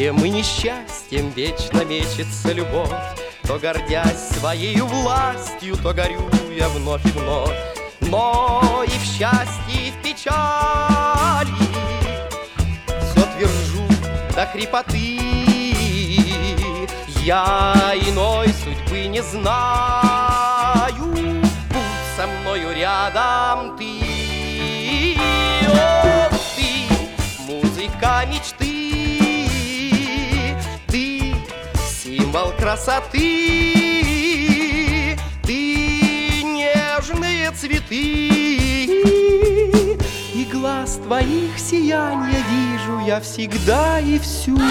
горем и несчастьем вечно мечется любовь. То гордясь своей властью, то горю я вновь и вновь. Но и в счастье, и в печали все твержу до хрипоты. Я иной судьбы не знаю, будь со мною рядом ты. О, ты, музыка мечты, ты символ красоты, ты нежные цветы. И глаз твоих сияния вижу я всегда и всюду.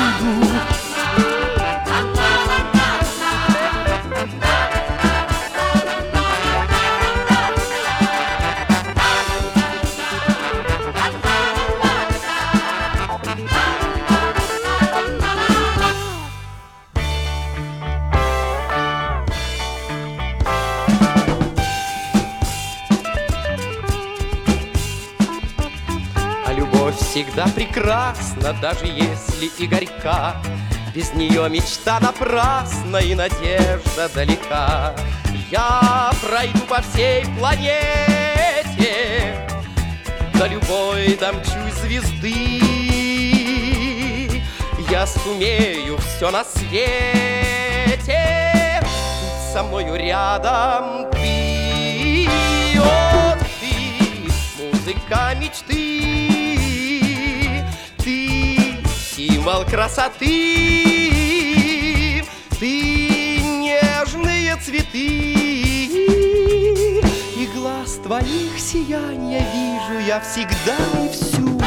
Любовь всегда прекрасна, даже если и горька. Без нее мечта напрасна и надежда далека. Я пройду по всей планете, до любой домчусь звезды. Я сумею все на свете, будь со мною рядом ты. О, ты, музыка мечты, символ красоты, ты нежные цветы. И глаз твоих сияния вижу я всегда и всюду.